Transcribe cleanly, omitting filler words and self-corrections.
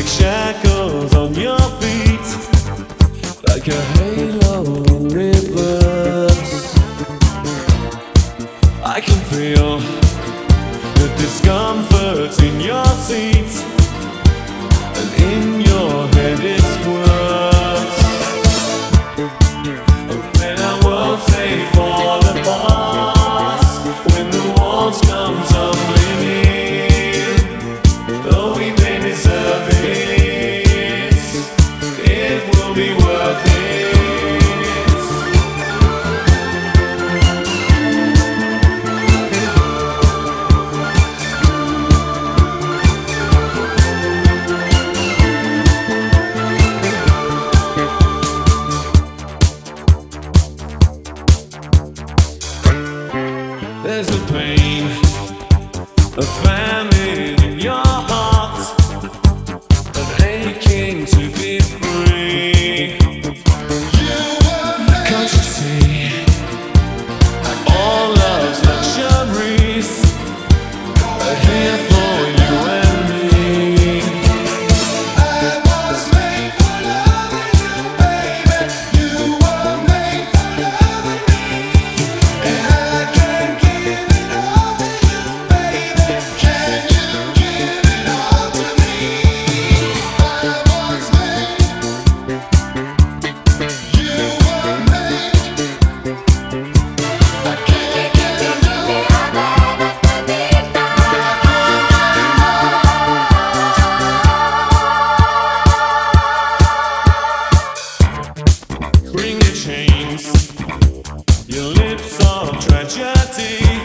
shackles on your feet, like a halo in reverse. I can feel the discomfort in your seat, and in your head it's worse. When our worlds they fall apart, when the walls come tumbling in, though we may deserve it will be worth it. There's a pain, a famine in your heart, an aching to be free. Can't you see all love's luxuries are here for you and me? I was made for loving you, baby. You were made for loving me, and I can't give it all to you, baby. Can you give it all to me? I was made. You were made. I can't give it all. Bring your chains, your lips of tragedy.